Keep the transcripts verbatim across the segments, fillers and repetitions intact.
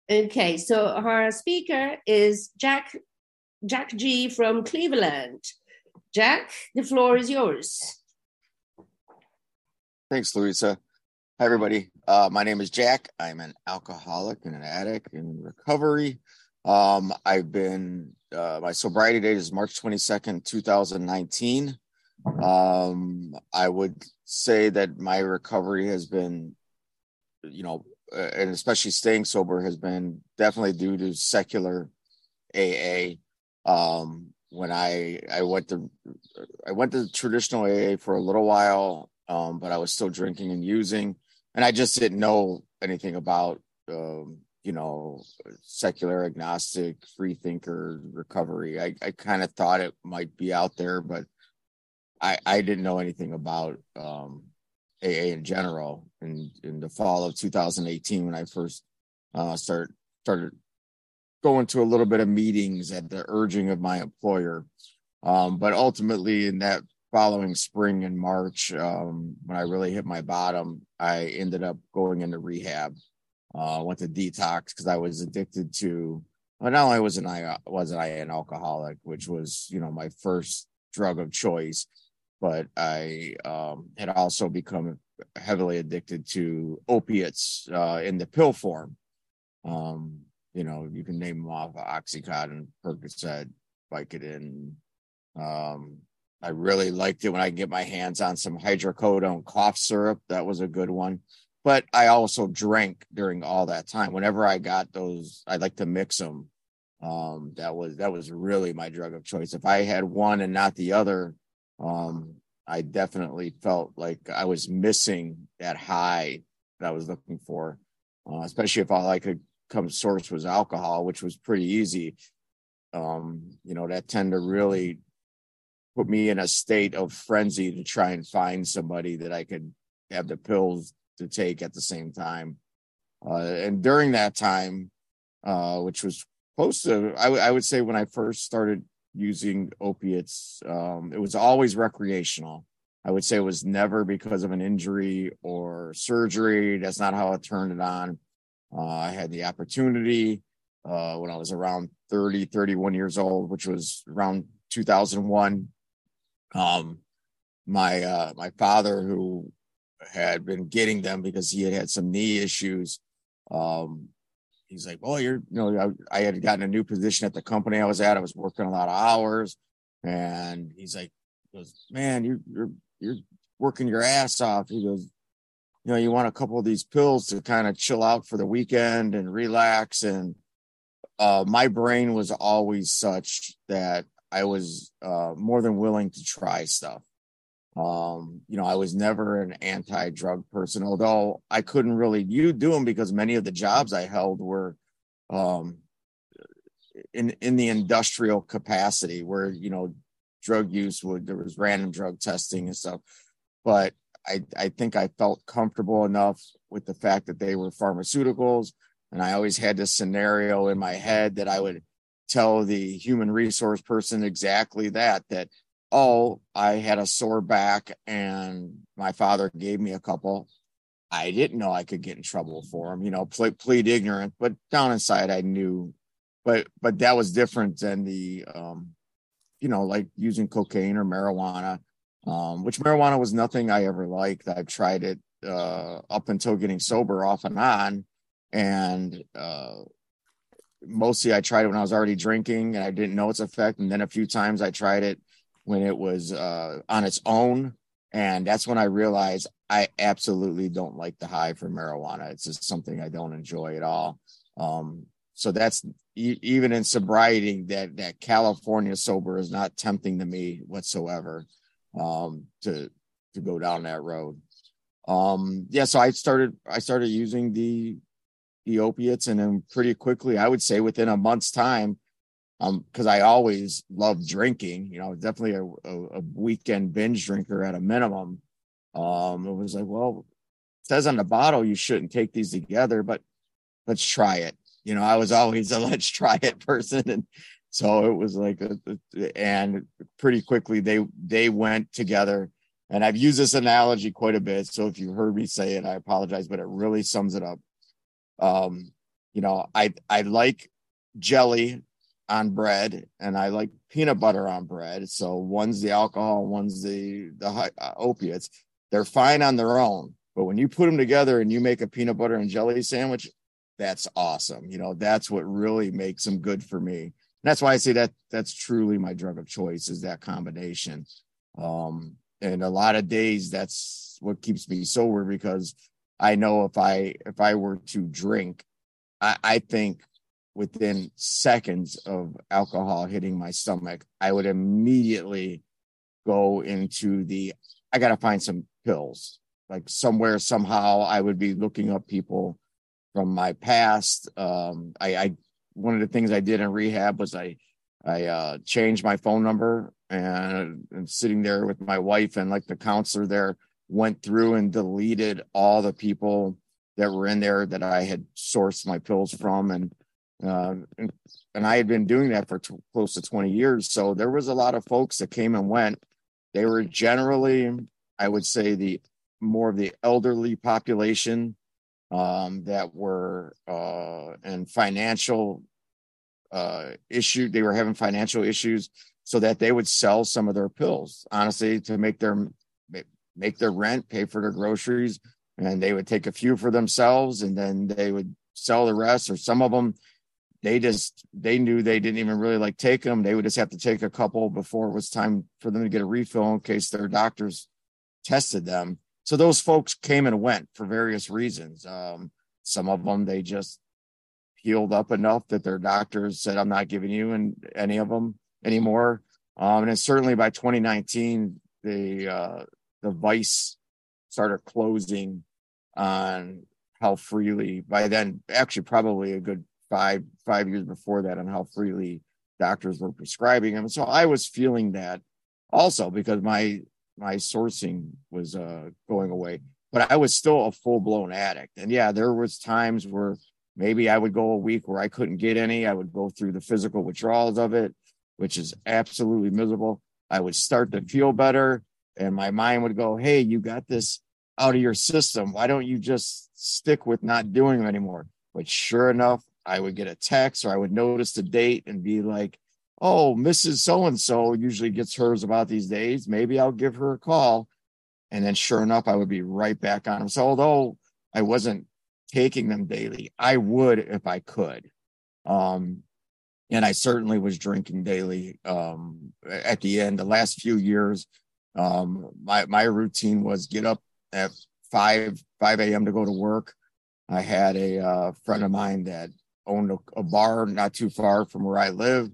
Okay, so our speaker is Jack Jack G from Cleveland. Jack, the floor is yours. Thanks, Louisa. Hi, everybody. Uh, my name is Jack. I'm an alcoholic and an addict in recovery. Um, I've been, uh, my sobriety date is March twenty-second, two thousand nineteen. Um, I would say that my recovery has been, you know, uh, and especially staying sober has been definitely due to secular A A. Um, when I, I went to, I went to traditional A A for a little while, um, but I was still drinking and using, and I just didn't know anything about, um, you know, secular, agnostic, free thinker recovery. I, I kind of thought it might be out there, but I, I didn't know anything about um, A A in general. In, in the fall of two thousand eighteen, when I first uh, start, started going to a little bit of meetings at the urging of my employer. Um, but ultimately, in that following spring in March, um, when I really hit my bottom, I ended up going into rehab. Uh, went to detox because I was addicted to. Well, not only wasn't I wasn't I an alcoholic, which was, you know, my first drug of choice, but I um, had also become heavily addicted to opiates uh, in the pill form. Um, you know, you can name them off: Oxycontin, Percocet, Vicodin. Um, I really liked it when I get my hands on some hydrocodone cough syrup. That was a good one. But I also drank during all that time. Whenever I got those, I like to mix them. Um, that was that was really my drug of choice. If I had one and not the other, um, I definitely felt like I was missing that high that I was looking for. Uh, especially if all I could come source was alcohol, which was pretty easy. Um, you know, that tend to really put me in a state of frenzy to try and find somebody that I could have the pills to take at the same time. Uh, and during that time, uh, which was close to, I, w- I would say when I first started using opiates, um, it was always recreational. I would say it was never because of an injury or surgery. That's not how I turned it on. Uh, I had the opportunity uh, when I was around thirty, thirty-one years old, which was around two thousand one. Um, my uh, my father, who had been getting them because he had had some knee issues, um, he's like, "Oh, you're, you know, I, I had gotten a new position at the company I was at. I was working a lot of hours," and he's like, he goes, "Man, you, you're you're working your ass off." He goes, "You know, you want a couple of these pills to kind of chill out for the weekend and relax." And uh, my brain was always such that I was uh, more than willing to try stuff. Um, you know, I was never an anti-drug person, although I couldn't really you do them because many of the jobs I held were um, in in the industrial capacity where, you know, drug use would there was random drug testing and stuff. But I I think I felt comfortable enough with the fact that they were pharmaceuticals, and I always had this scenario in my head that I would tell the human resource person exactly that that oh, I had a sore back and my father gave me a couple. I didn't know I could get in trouble for them, you know, ple- plead ignorant, but down inside I knew. But but that was different than the, um, you know, like using cocaine or marijuana, um, which marijuana was nothing I ever liked. I've tried it uh, up until getting sober off and on. And uh, mostly I tried it when I was already drinking and I didn't know its effect. And then a few times I tried it when it was uh, on its own. And that's when I realized I absolutely don't like the high for marijuana. It's just something I don't enjoy at all. Um, so that's e- even in sobriety, that, that California sober is not tempting to me whatsoever um, to, to go down that road. Um, yeah, so I started, I started using the, the opiates, and then pretty quickly, I would say within a month's time, um, because I always loved drinking, you know, definitely a, a, a weekend binge drinker at a minimum. Um, it was like, well, it says on the bottle you shouldn't take these together, but let's try it. You know, I was always a let's try it person, and so it was like, a, a, and pretty quickly they they went together. And I've used this analogy quite a bit, so if you heard me say it, I apologize, but it really sums it up. Um, you know, I, I like jelly on bread and I like peanut butter on bread. So one's the alcohol, one's the, the uh, opiates. They're fine on their own. But when you put them together and you make a peanut butter and jelly sandwich, that's awesome. You know, that's what really makes them good for me. And that's why I say that that's truly my drug of choice, is that combination. Um, and a lot of days that's what keeps me sober, because I know if I, if I were to drink, I, I think within seconds of alcohol hitting my stomach, I would immediately go into the, I got to find some pills. Like somewhere, somehow I would be looking up people from my past. Um, I, I, one of the things I did in rehab was I, I uh, changed my phone number, and, and sitting there with my wife and like the counselor there went through and deleted all the people that were in there that I had sourced my pills from. And, uh, and, and I had been doing that for t- close to twenty years. So there was a lot of folks that came and went. They were generally, I would say, the more of the elderly population um, that were uh, in financial uh, issue. They were having financial issues, so that they would sell some of their pills, honestly, to make their make their rent, pay for their groceries, and they would take a few for themselves, and then they would sell the rest. Or some of them, they just they knew they didn't even really like taking them. They would just have to take a couple before it was time for them to get a refill in case their doctors tested them. So those folks came and went for various reasons. Um, some of them, they just healed up enough that their doctors said, I'm not giving you and any of them anymore. Um, and certainly by twenty nineteen, the, uh, the vice started closing on how freely, by then, actually probably a good five, five years before that, on how freely doctors were prescribing them. So I was feeling that also, because my, my sourcing was uh, going away, but I was still a full blown addict. And yeah, there was times where maybe I would go a week where I couldn't get any. I would go through the physical withdrawals of it, which is absolutely miserable. I would start to feel better, and my mind would go, hey, you got this out of your system. Why don't you just stick with not doing them anymore? But sure enough, I would get a text, or I would notice the date and be like, oh, Missus So-and-so usually gets hers about these days. Maybe I'll give her a call. And then sure enough, I would be right back on them. So although I wasn't taking them daily, I would if I could. Um, and I certainly was drinking daily. Um, at the end, the last few years, um, my, my routine was get up at five, five a.m. to go to work. I had a uh, friend of mine that owned a, a bar not too far from where I live.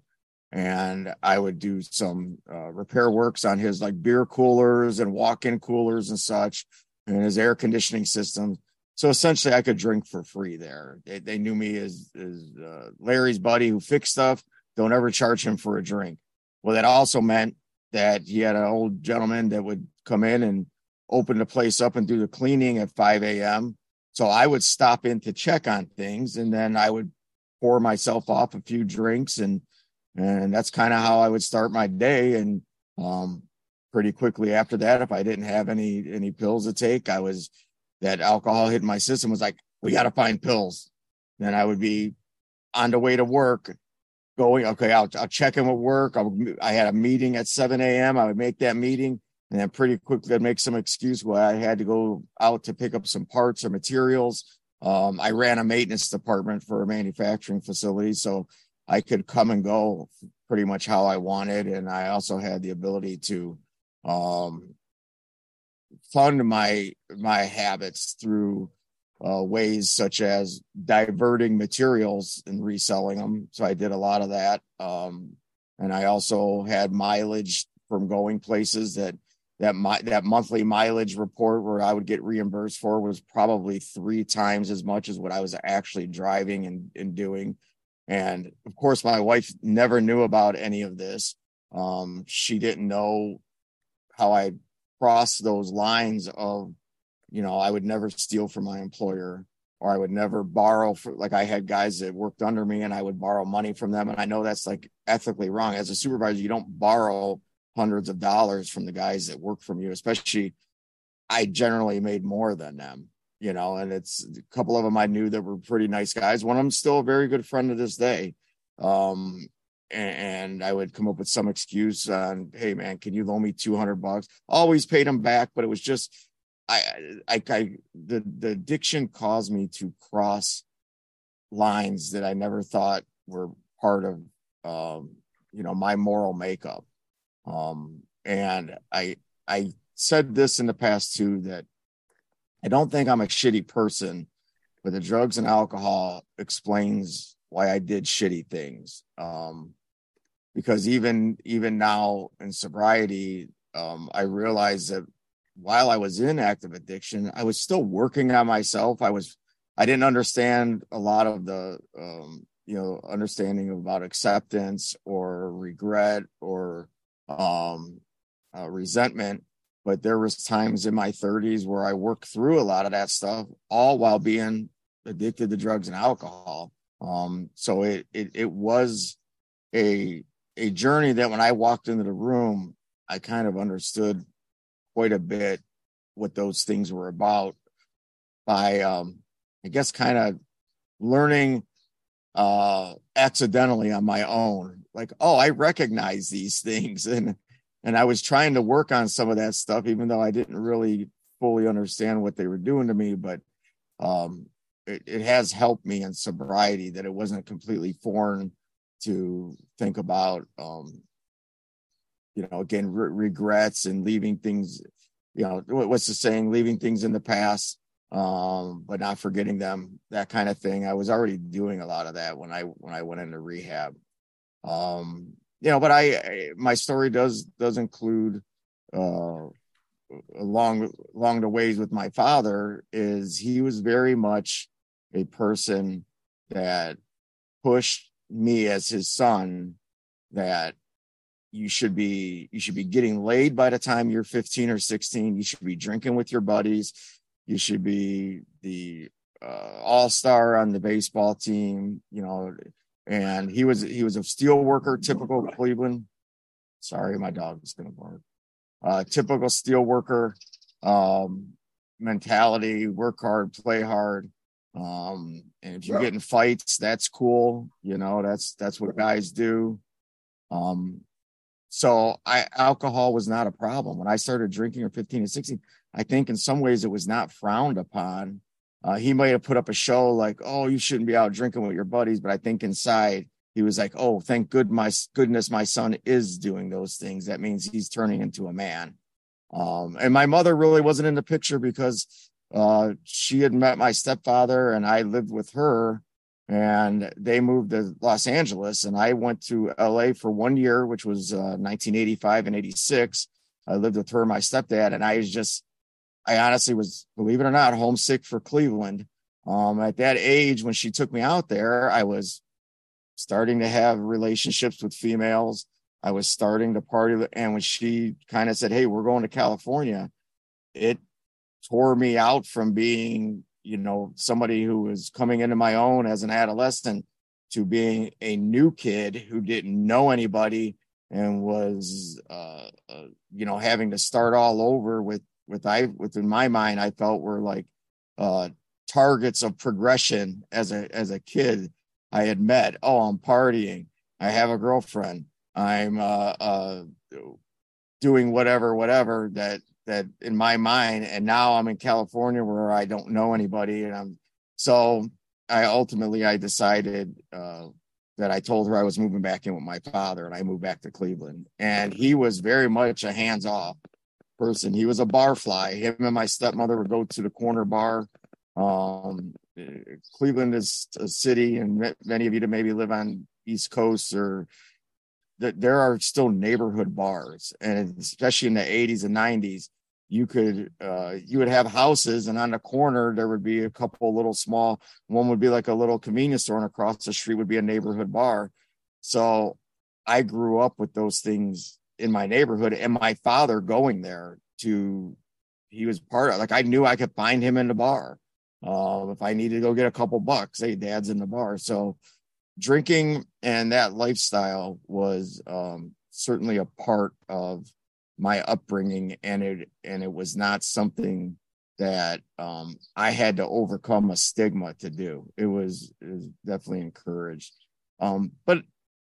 And I would do some uh, repair works on his like beer coolers and walk-in coolers and such, and his air conditioning system. So essentially I could drink for free there. They, they knew me as, as uh, Larry's buddy who fixed stuff. Don't ever charge him for a drink. Well, that also meant that he had an old gentleman that would come in and open the place up and do the cleaning at five a.m. So I would stop in to check on things, and then I would pour myself off a few drinks, and And that's kind of how I would start my day. And um, pretty quickly after that, if I didn't have any any pills to take, I was that alcohol hit my system was like, we got to find pills. Then I would be on the way to work going, okay, I'll, I'll check in with work. I'll, I had a meeting at seven a.m. I would make that meeting, and then pretty quickly I'd make some excuse where I had to go out to pick up some parts or materials. Um, I ran a maintenance department for a manufacturing facility, so I could come and go pretty much how I wanted. And I also had the ability to um, fund my my habits through uh, ways such as diverting materials and reselling them. So I did a lot of that. Um, and I also had mileage from going places that that my that monthly mileage report where I would get reimbursed for was probably three times as much as what I was actually driving and, and doing. And of course, my wife never knew about any of this. Um, she didn't know how I crossed those lines of, you know, I would never steal from my employer, or I would never borrow for, like I had guys that worked under me and I would borrow money from them. And I know that's like ethically wrong. As a supervisor, you don't borrow hundreds of dollars from the guys that work from you, especially I generally made more than them. you know, and it's a couple of them I knew that were pretty nice guys. One of them's still a very good friend to this day. Um, and, and I would come up with some excuse on, hey man, can you loan me two hundred bucks? Always paid him back, but it was just, I, I, I, the, the addiction caused me to cross lines that I never thought were part of, um, you know, my moral makeup. Um, and I, I said this in the past too, that I don't think I'm a shitty person, but the drugs and alcohol explains why I did shitty things. Um, because even, even now in sobriety, um, I realized that while I was in active addiction, I was still working on myself. I was, I didn't understand a lot of the, um, you know, understanding about acceptance or regret or um, uh, resentment. But there was times in my thirties where I worked through a lot of that stuff, all while being addicted to drugs and alcohol. Um, so it, it, it was a, a journey that when I walked into the room, I kind of understood quite a bit what those things were about by, um, I guess, kind of learning uh, accidentally on my own. Like, oh, I recognize these things. And, and I was trying to work on some of that stuff, even though I didn't really fully understand what they were doing to me. But um, it, it has helped me in sobriety that it wasn't completely foreign to think about, um, you know, again, re- regrets and leaving things, you know, what's the saying, leaving things in the past, um, but not forgetting them, that kind of thing. I was already doing a lot of that when I, when I went into rehab. Um, you know, but I, I my story does, does include, uh, along, along the ways with my father is he was very much a person that pushed me as his son, that you should be, you should be getting laid by the time you're fifteen or sixteen. You should be drinking with your buddies. You should be the uh, all-star on the baseball team, you know, and he was, he was a steel worker, typical Cleveland. Sorry, my dog is going to bark. Uh, typical steel worker um, mentality, work hard, play hard. Um, and if you get in fights, that's cool. You know, that's, that's what guys do. Um, so I, alcohol was not a problem. When I started drinking at fifteen and sixteen, I think in some ways it was not frowned upon. Uh, he might have put up a show like, oh, you shouldn't be out drinking with your buddies. But I think inside he was like, oh, thank good my goodness, my son is doing those things. That means he's turning into a man. Um, and my mother really wasn't in the picture because uh, she had met my stepfather and I lived with her, and they moved to Los Angeles, and I went to L A for one year, which was uh, nineteen eighty-five and eighty-six. I lived with her, my stepdad, and I was just, I honestly was, believe it or not, homesick for Cleveland. Um, at that age, when she took me out there, I was starting to have relationships with females. I was starting to party. And when she kind of said, hey, we're going to California, it tore me out from being, you know, somebody who was coming into my own as an adolescent to being a new kid who didn't know anybody and was, uh, uh, you know, having to start all over with, with I, within my mind, I felt were like uh, targets of progression as a, as a kid. I had met, oh, I'm partying. I have a girlfriend. I'm uh, uh, doing whatever, whatever that, that in my mind. And now I'm in California where I don't know anybody. And I'm, so I ultimately, I decided uh, that I told her I was moving back in with my father, and I moved back to Cleveland. And he was very much a hands-off person. He was a bar fly. Him and my stepmother would go to the corner bar. Um, Cleveland is a city, and many of you that maybe live on East Coast, or that there are still neighborhood bars, and especially in the eighties and nineties, you could uh, you would have houses, and on the corner there would be a couple little small. One would be like a little convenience store, and across the street would be a neighborhood bar. So I grew up with those things in my neighborhood, and my father going there to, he was part of, like, I knew I could find him in the bar. Uh, if I needed to go get a couple bucks, hey, dad's in the bar. So drinking and that lifestyle was um, certainly a part of my upbringing, and it and it was not something that um, I had to overcome a stigma to do. It was, it was definitely encouraged. Um, but,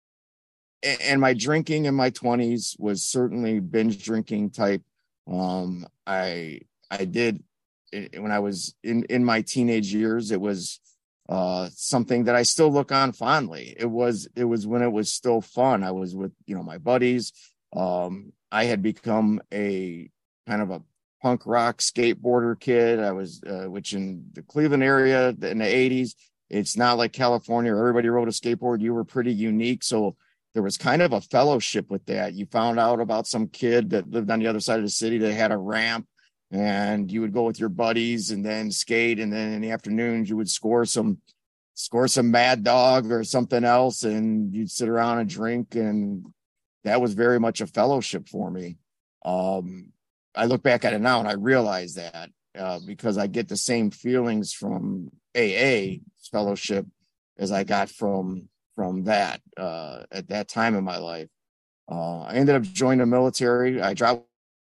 and my drinking in my twenties was certainly binge drinking type. Um, I, I did, when I was in, in my teenage years, it was uh, something that I still look on fondly. It was, it was when it was still fun. I was with, you know, my buddies. Um, I had become a kind of a punk rock skateboarder kid. I was, uh, which in the Cleveland area in the eighties, it's not like California, where everybody rode a skateboard. You were pretty unique. So there was kind of a fellowship with that. You found out about some kid that lived on the other side of the city that had a ramp, and you would go with your buddies and then skate. And then in the afternoons you would score some, score some Mad Dog or something else. And you'd sit around and drink. And that was very much a fellowship for me. Um, I look back at it now and I realize that uh, because I get the same feelings from A A fellowship as I got from, from that uh, at that time in my life. Uh, I ended up joining the military. I dropped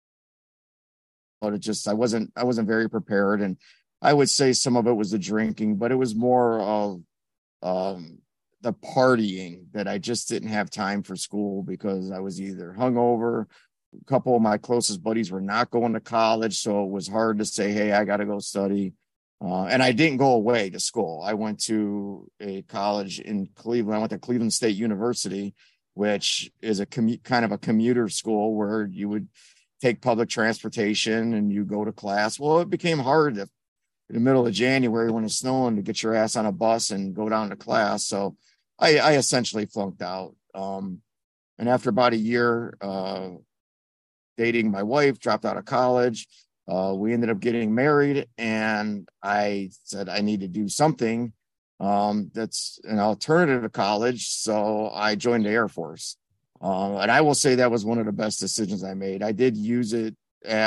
but it just I wasn't I wasn't very prepared, and I would say some of it was the drinking, but it was more of um, the partying that I just didn't have time for school because I was either hungover. A couple of my closest buddies were not going to college, so it was hard to say, "Hey, I got to go study." Uh, and I didn't go away to school. I went to a college in Cleveland. I went to Cleveland State University, which is a commu- kind of a commuter school where you would take public transportation and you go to class. Well, it became hard if, in the middle of January when it's snowing to get your ass on a bus and go down to class. So I, I essentially flunked out. Um, and after about a year uh, dating my wife, dropped out of college, uh, we ended up getting married, and I said I need to do something um, that's an alternative to college. So I joined the Air Force. Uh, and I will say that was one of the best decisions I made. I did use it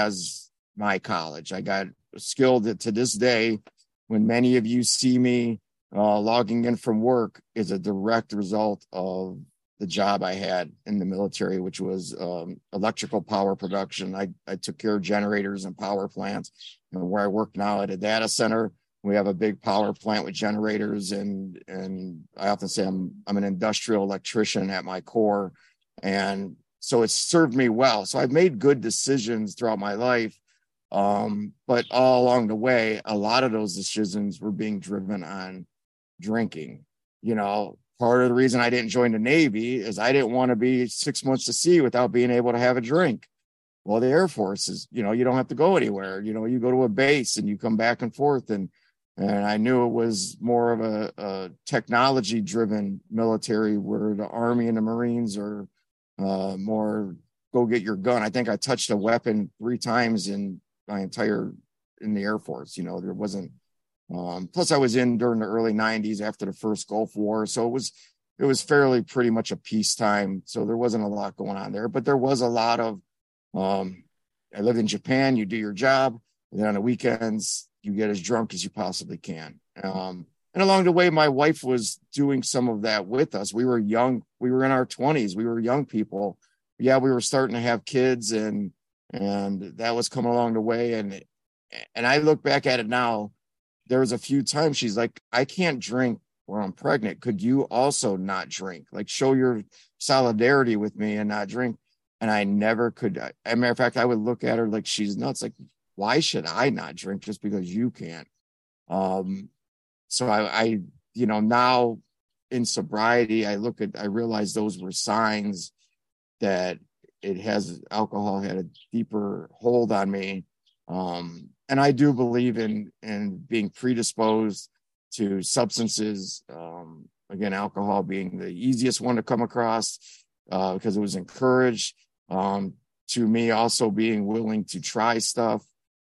as my college. I got skilled to this day. When many of you see me uh, logging in from work, is a direct result of the job I had in the military, which was um, electrical power production. I, I took care of generators and power plants. And where I work now at a data center, we have a big power plant with generators, and and I often say I'm I'm an industrial electrician at my core. And so it's served me well. So I've made good decisions throughout my life. Um, but all along the way, a lot of those decisions were being driven on drinking. You know, part of the reason I didn't join the Navy is I didn't want to be six months to sea without being able to have a drink. Well, the Air Force is, you know, you don't have to go anywhere. You know, you go to a base and you come back and forth. And and I knew it was more of a, a technology driven military, where the Army and the Marines are uh, more go get your gun. I think I touched a weapon three times in my entire, in the Air Force. You know, there wasn't, um, plus I was in during the early nineties after the first Gulf War. So it was, it was fairly pretty much a peacetime. So there wasn't a lot going on there, but there was a lot of, um, I lived in Japan. You do your job, and then on the weekends, you get as drunk as you possibly can. Um, And along the way, my wife was doing some of that with us. We were young. We were in our twenties. We were young people. Yeah, we were starting to have kids, and and that was coming along the way. And and I look back at it now. There was a few times she's like, "I can't drink where I'm pregnant. Could you also not drink? Like, show your solidarity with me and not drink." And I never could. As a matter of fact, I would look at her like she's nuts. Like, why should I not drink just because you can't? Um, So I, I, you know, now in sobriety, I look at, I realize those were signs that it has, alcohol had a deeper hold on me. Um, and I do believe in, in being predisposed to substances. Um, again, alcohol being the easiest one to come across uh, because it was encouraged. Um, to me, also being willing to try stuff.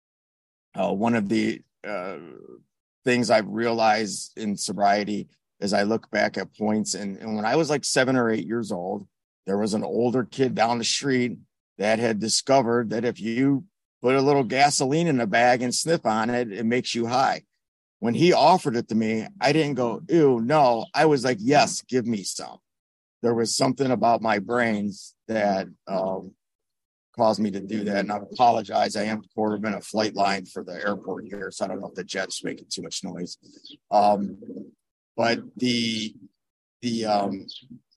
Uh, one of the, uh, things I've realized in sobriety as I look back at points. And, and when I was like seven or eight years old, there was an older kid down the street that had discovered that if you put a little gasoline in a bag and sniff on it, it makes you high. When he offered it to me, I didn't go, ew, no. I was like, yes, give me some. There was something about my brains that um, caused me to do that. And I apologize. I am quarter minute flight line for the airport here, so I don't know if the jet's making too much noise. Um, but the the um,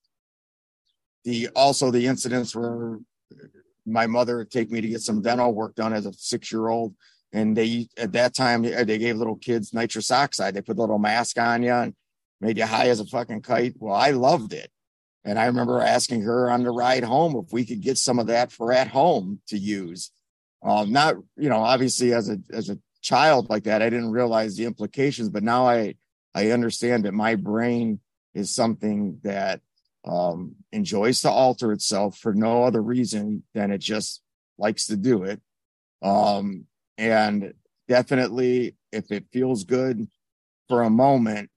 the also the incidents where my mother would take me to get some dental work done as a six-year-old, and they at that time they gave little kids nitrous oxide. They put a little mask on you and made you high as a fucking kite. Well, I loved it. And I remember asking her on the ride home if we could get some of that for at home to use. Um, not, you know, obviously as a as a child like that, I didn't realize the implications, but now I I understand that my brain is something that um, enjoys to alter itself for no other reason than it just likes to do it. Um, and definitely, if it feels good for a moment,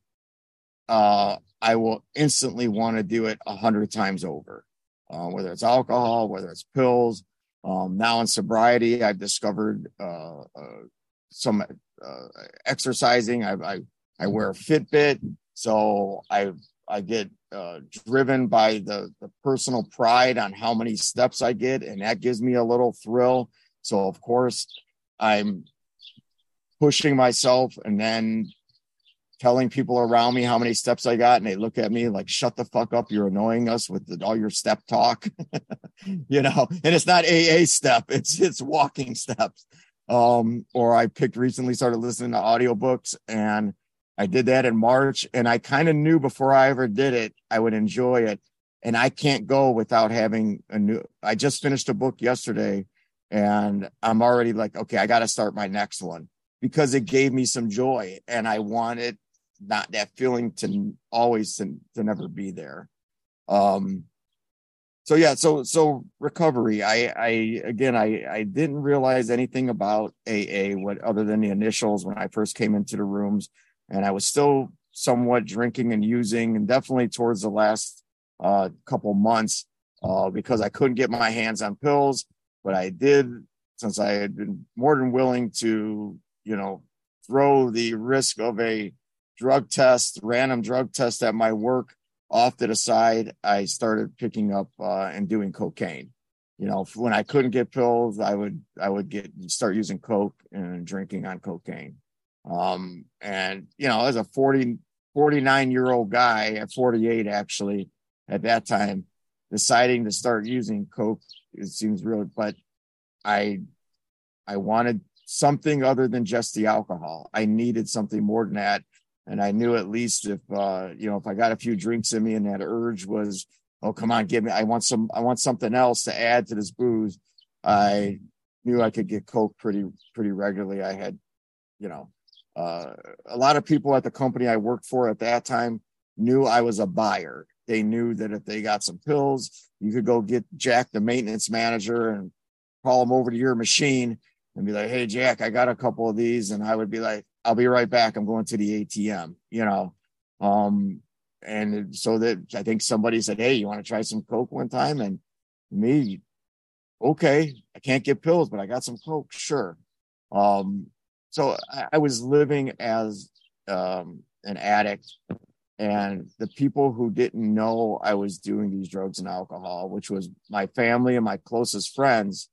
uh, I will instantly want to do it a hundred times over, uh, whether it's alcohol, whether it's pills. Um, now in sobriety, I've discovered uh, uh, some uh, exercising. I, I I wear a Fitbit, so I I get uh, driven by the the personal pride on how many steps I get, and that gives me a little thrill. So of course, I'm pushing myself, and then telling people around me how many steps I got, and they look at me like, shut the fuck up, you're annoying us with the, all your step talk. You know, and it's not A A step, it's it's walking steps. Um, or I picked recently started listening to audiobooks, and I did that in March, and I kind of knew before I ever did it, I would enjoy it. And I can't go without having a new, I just finished a book yesterday, and I'm already like, okay, I got to start my next one because it gave me some joy, and I wanted not that feeling to always to, to never be there. Um, so yeah, so so recovery. I I again I I didn't realize anything about A A what other than the initials when I first came into the rooms, and I was still somewhat drinking and using, and definitely towards the last uh, couple months uh, because I couldn't get my hands on pills, but I did, since I had been more than willing to, you know, throw the risk of a drug test, random drug test at my work off to the side. I started picking up uh, and doing cocaine. You know, when I couldn't get pills, I would I would get start using coke and drinking on cocaine. Um, and you know, as a forty, forty-nine year old guy at forty-eight, actually at that time, deciding to start using coke, it seems real, but I I wanted something other than just the alcohol. I needed something more than that. And I knew at least if, uh, you know, if I got a few drinks in me and that urge was, oh, come on, give me, I want some, I want something else to add to this booze. I knew I could get coke pretty, pretty regularly. I had, you know, uh, a lot of people at the company I worked for at that time knew I was a buyer. They knew that if they got some pills, you could go get Jack, the maintenance manager, and call him over to your machine and be like, hey, Jack, I got a couple of these. And I would be like, I'll be right back. I'm going to the A T M, you know? Um, and so that I think somebody said, hey, you want to try some coke one time? And me, okay, I can't get pills, but I got some coke. Sure. Um, so I, I was living as um, an addict, and the people who didn't know I was doing these drugs and alcohol, which was my family and my closest friends,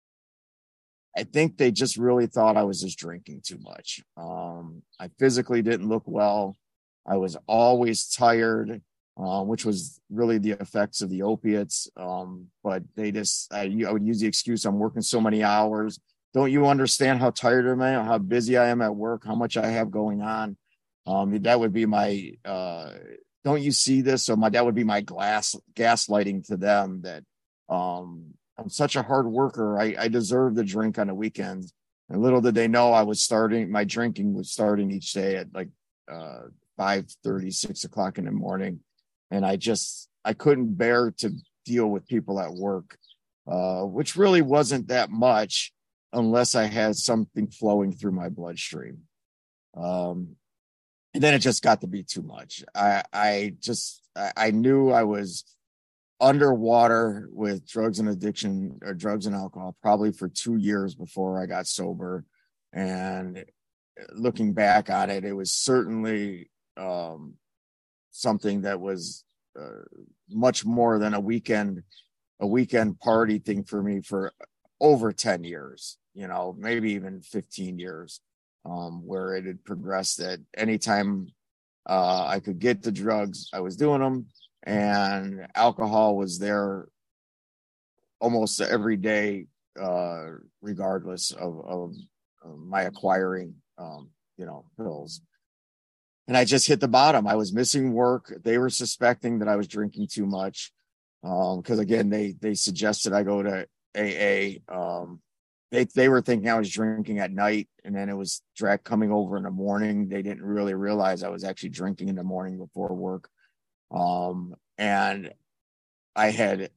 I think they just really thought I was just drinking too much. Um, I physically didn't look well. I was always tired, uh, which was really the effects of the opiates. Um, but they just, I, I would use the excuse, I'm working so many hours. Don't you understand how tired I am, how busy I am at work, how much I have going on? Um, that would be my, uh, don't you see this? So my, that would be my glass gaslighting to them that, um, I'm such a hard worker. I, I deserve the drink on the weekends. And little did they know I was starting, my drinking was starting each day at like uh, five thirty, six o'clock in the morning. And I just, I couldn't bear to deal with people at work, uh, which really wasn't that much unless I had something flowing through my bloodstream. Um, and then it just got to be too much. I, I just, I, I knew I was underwater with drugs and addiction or drugs and alcohol probably for two years before I got sober. And looking back on it, it was certainly um, something that was uh, much more than a weekend, a weekend party thing for me for over ten years, you know, maybe even fifteen years, um, where it had progressed that anytime uh, I could get the drugs, I was doing them, and alcohol was there almost every day, uh, regardless of, of, of my acquiring, um, you know, pills. And I just hit the bottom. I was missing work. They were suspecting that I was drinking too much. Um, cause again, they, they suggested I go to A A. Um, they, they were thinking I was drinking at night, and then it was direct coming over in the morning. They didn't really realize I was actually drinking in the morning before work. Um, and I had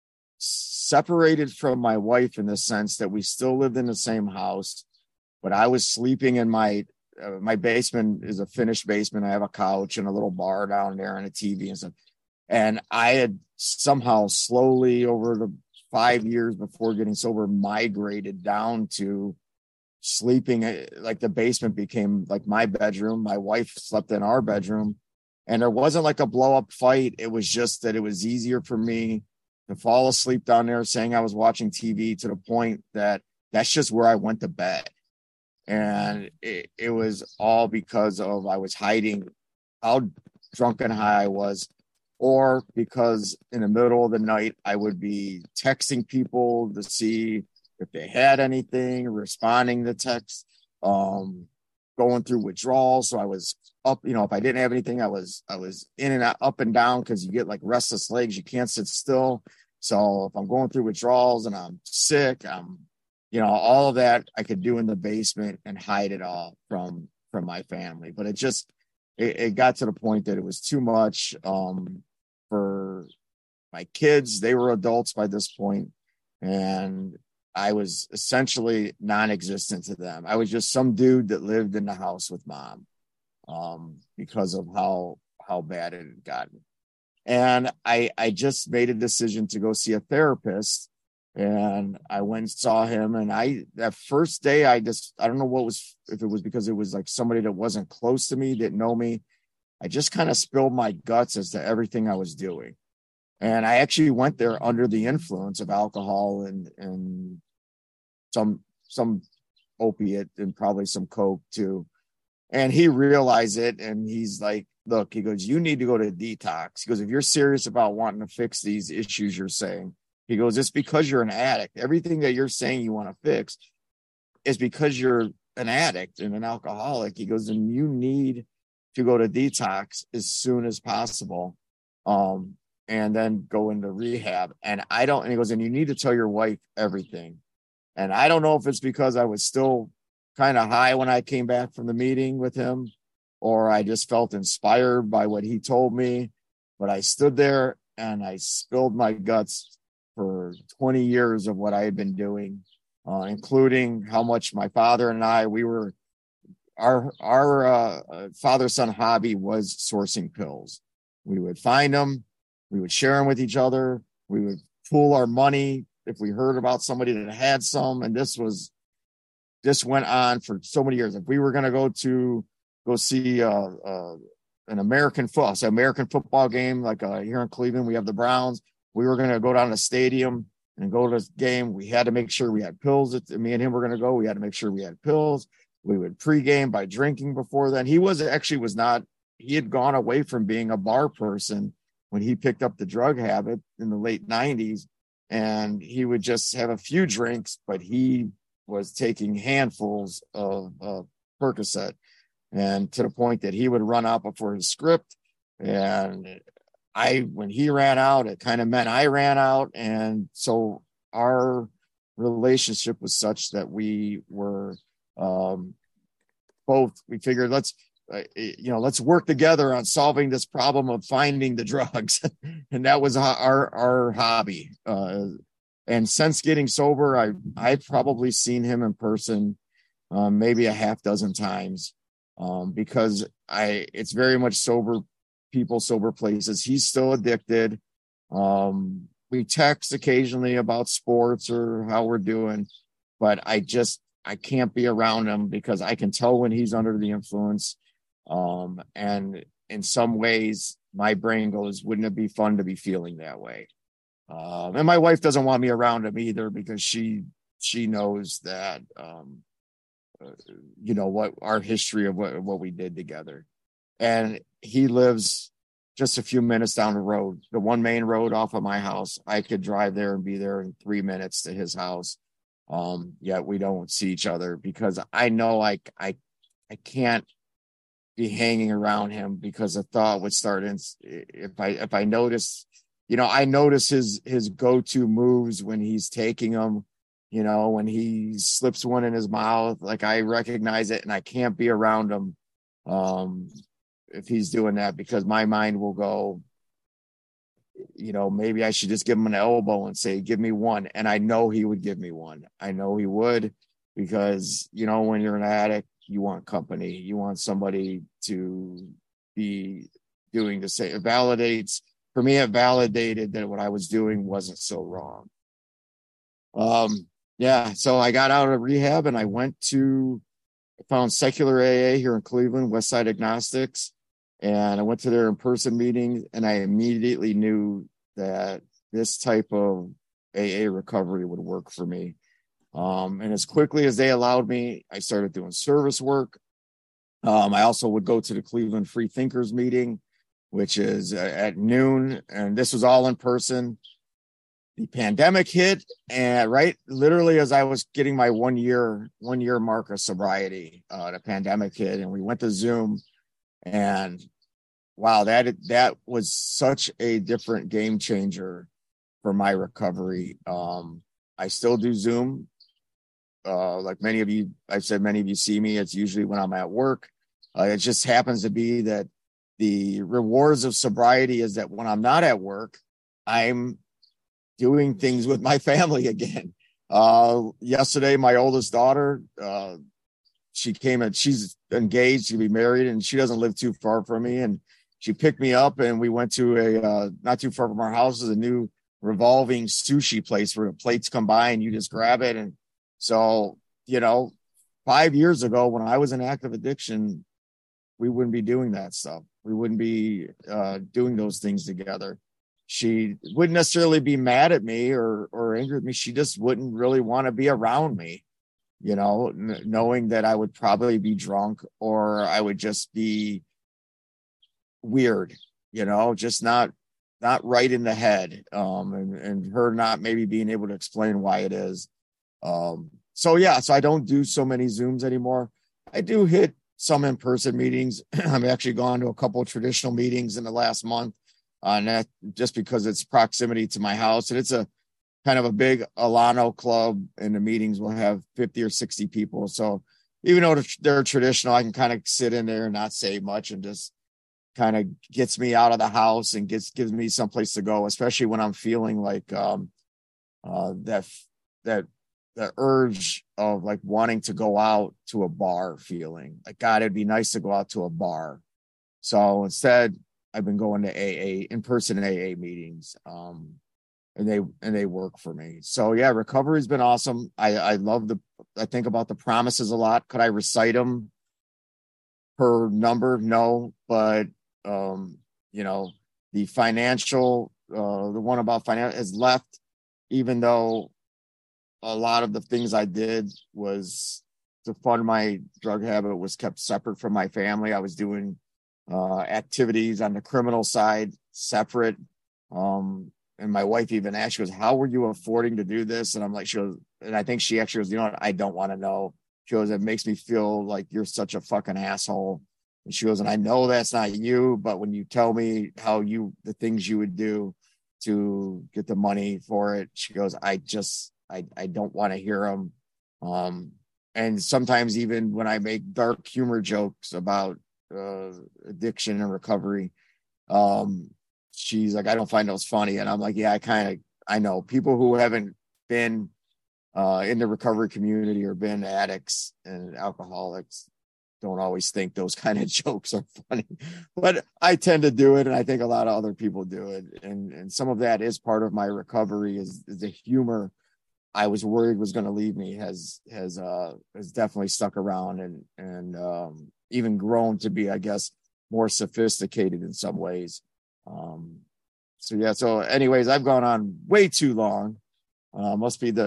separated from my wife in the sense that we still lived in the same house, but I was sleeping in my uh, my basement is a finished basement. I have a couch and a little bar down there and a T V and stuff. And I had somehow slowly over the five years before getting sober migrated down to sleeping. Like the basement became like my bedroom. My wife slept in our bedroom, and there wasn't like a blow up fight. It was just that it was easier for me to fall asleep down there saying I was watching T V, to the point that that's just where I went to bed. And it, it was all because of I was hiding how drunk and high I was, or because in the middle of the night, I would be texting people to see if they had anything, responding to texts, um, going through withdrawals. So I was up, you know, if I didn't have anything, I was, I was in and out, up and down, because you get like restless legs. You can't sit still. So if I'm going through withdrawals and I'm sick, I'm, you know, all of that I could do in the basement and hide it all from, from my family. But it just, it, it got to the point that it was too much, um, for my kids. They were adults by this point, and I was essentially non-existent to them. I was just some dude that lived in the house with mom, um, because of how, how bad it had gotten. And I, I just made a decision to go see a therapist, and I went and saw him. And I, that first day, I just, I don't know what was, if it was because it was like somebody that wasn't close to me, didn't know me. I just kind of spilled my guts as to everything I was doing. And I actually went there under the influence of alcohol and, and some, some opiate, and probably some coke too. And he realized it, and he's like, look, he goes, you need to go to detox. He goes, if you're serious about wanting to fix these issues you're saying, he goes, it's because you're an addict. Everything that you're saying you want to fix is because you're an addict and an alcoholic. He goes, and you need to go to detox as soon as possible, um, and then go into rehab. And I don't, and he goes, and you need to tell your wife everything. And I don't know if it's because I was still kind of high when I came back from the meeting with him, or I just felt inspired by what he told me. But I stood there and I spilled my guts for twenty years of what I had been doing, uh, including how much my father and I, we were, our, our uh, father-son hobby was sourcing pills. We would find them, we would share them with each other, we would pool our money if we heard about somebody that had some. And this was, this went on for so many years. If we were going to go to go see uh, uh, an American football, so American football game, like uh, here in Cleveland, we have the Browns. We were going to go down to the stadium and go to this game. We had to make sure we had pills. Me and him were going to go. We had to make sure we had pills. We would pregame by drinking before then. He was actually was not, he had gone away from being a bar person when he picked up the drug habit in the late nineties. And he would just have a few drinks, but he was taking handfuls of uh, Percocet, and to the point that he would run out before his script. And I, when he ran out, it kind of meant I ran out. And so our relationship was such that we were um, both, we figured let's, uh, you know, let's work together on solving this problem of finding the drugs. And that was our, our hobby. Uh, and since getting sober, I, I've probably seen him in person, um, maybe a half dozen times, um, because I, it's very much sober people, sober places. He's still addicted. Um, we text occasionally about sports or how we're doing, but I just, I can't be around him because I can tell when he's under the influence. Um, and in some ways my brain goes, wouldn't it be fun to be feeling that way? Um, and my wife doesn't want me around him either because she she knows that, um, uh, you know, what our history of what, what we did together. And he lives just a few minutes down the road, the one main road off of my house. I could drive there and be there in three minutes to his house. Um, yet we don't see each other because I know I, I, I can't be hanging around him because a thought would start in, if I, if I notice, you know, I notice his, his go-to moves when he's taking them, you know, when he slips one in his mouth, like I recognize it and I can't be around him. Um, if he's doing that, because my mind will go, you know, maybe I should just give him an elbow and say, give me one. And I know he would give me one. I know he would, because, you know, when you're an addict, you want company. You want somebody to be doing the same. It validates, for me, it validated that what I was doing wasn't so wrong. Um, yeah, so I got out of rehab and I went to, I found Secular A A here in Cleveland, Westside Agnostics. And I went to their in-person meeting and I immediately knew that this type of A A recovery would work for me. Um, and as quickly as they allowed me, I started doing service work. Um, I also would go to the Cleveland Free Thinkers meeting, which is at noon. And this was all in person. The pandemic hit, and right, literally as I was getting my one year, one year mark of sobriety, uh, the pandemic hit and we went to Zoom. And wow, that that was such a different game changer for my recovery. Um, I still do Zoom. Uh, like many of you, I've said many of you see me. It's usually when I'm at work. Uh, it just happens to be that the rewards of sobriety is that when I'm not at work, I'm doing things with my family again. Uh, yesterday, my oldest daughter, uh, she came and she's engaged to be married and she doesn't live too far from me. And she picked me up and we went to a, uh, not too far from our house is a new revolving sushi place where the plates come by and you just grab it. And so, you know, five years ago when I was in active addiction, we wouldn't be doing that stuff. We wouldn't be uh, doing those things together. She wouldn't necessarily be mad at me or, or angry at me. She just wouldn't really want to be around me. You know, n- knowing that I would probably be drunk or I would just be weird, you know, just not, not right in the head. Um, and, and her not maybe being able to explain why it is. Um, so yeah, so I don't do so many Zooms anymore. I do hit some in-person meetings. I've actually gone to a couple of traditional meetings in the last month on that just because it's proximity to my house. And it's a, kind of a big Alano club, and the meetings will have fifty or sixty people. So even though they're traditional, I can kind of sit in there and not say much and just kind of gets me out of the house and gets, gives me someplace to go, especially when I'm feeling like um, uh, that, that, the urge of like wanting to go out to a bar feeling like, God, it'd be nice to go out to a bar. So instead I've been going to A A in-person A A meetings. Um, And they and they work for me. So yeah, recovery's been awesome. I I love the. I think about the promises a lot. Could I recite them per number? No, but um, you know, the financial, uh, the one about finance has left, even though a lot of the things I did was to fund my drug habit was kept separate from my family. I was doing uh, activities on the criminal side separate. Um, And my wife even asked, she goes, how were you affording to do this? And I'm like, she goes, and I think she actually goes, you know what? I don't want to know. She goes, it makes me feel like you're such a fucking asshole. And she goes, and I know that's not you, but when you tell me how you, the things you would do to get the money for it, she goes, I just, I, I don't want to hear them. Um, and sometimes even when I make dark humor jokes about uh, addiction and recovery, um, she's like, I don't find those funny. And I'm like, yeah, I kind of, I know people who haven't been uh, in the recovery community or been addicts and alcoholics don't always think those kind of jokes are funny, but I tend to do it. And I think a lot of other people do it. And, and some of that is part of my recovery is, is the humor I was worried was going to leave me has, has, uh, has definitely stuck around and, and um, even grown to be, I guess, more sophisticated in some ways. Um, so yeah, so anyways, I've gone on way too long. Uh, must be the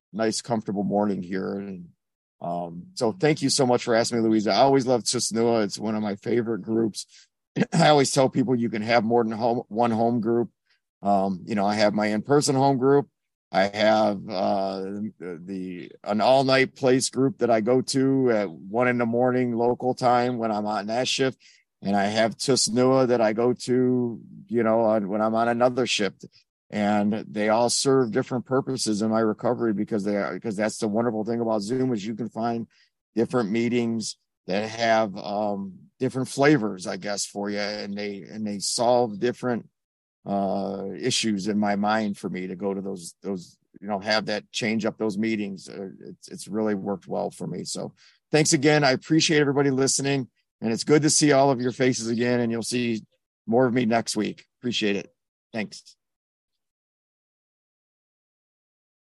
nice, comfortable morning here. And um, so thank you so much for asking me, Louisa. I always love Chisinau. It's one of my favorite groups. I always tell people you can have more than home, one home group. Um, you know, I have my in-person home group. I have uh, the, the an all-night place group that I go to at one in the morning local time when I'm on that shift. And I have Chisinau that I go to, you know, on, when I'm on another shift. And they all serve different purposes in my recovery because they are, because that's the wonderful thing about Zoom is you can find different meetings that have um, different flavors, I guess, for you, and they and they solve different uh, issues in my mind for me to go to those those you know have that change up those meetings. Uh, it's it's really worked well for me. So thanks again. I appreciate everybody listening, and it's good to see all of your faces again. And you'll see more of me next week. Appreciate it. Thanks.